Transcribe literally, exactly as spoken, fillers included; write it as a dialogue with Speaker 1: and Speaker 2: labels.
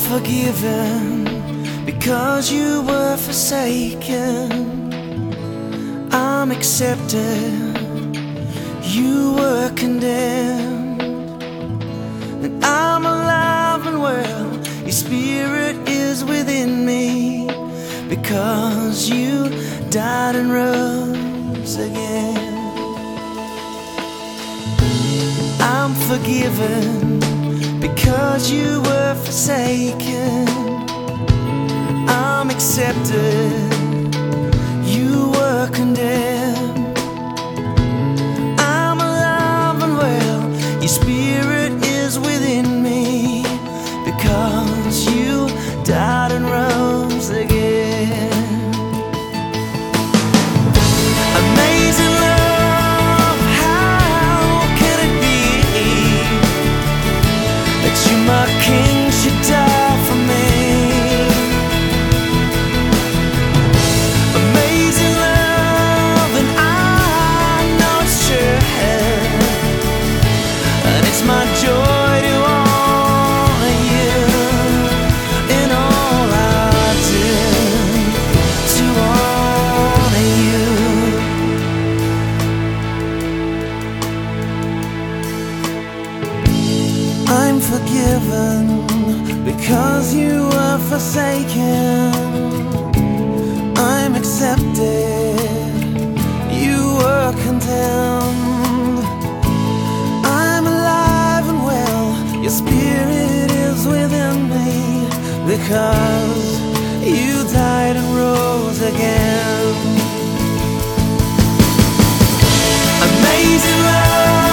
Speaker 1: forgiven because you were forsaken. I'm accepted, you were condemned, and I'm alive and well. Your spirit is within me because you died and rose again. I'm forgiven because you were forsaken. I'm accepted, you were condemned. I'm alive and well. Your spirit is within me because you died and rose again. Amazing love, how can it be that you, my King, should die for me? Amazing love, and I know it's true, and it's my joy to honor you in all I do, to honor you. I'm forgiven because you were forsaken. I'm accepted, you were condemned. I'm alive and well. Your spirit is within me because you died and rose again. Amazing love,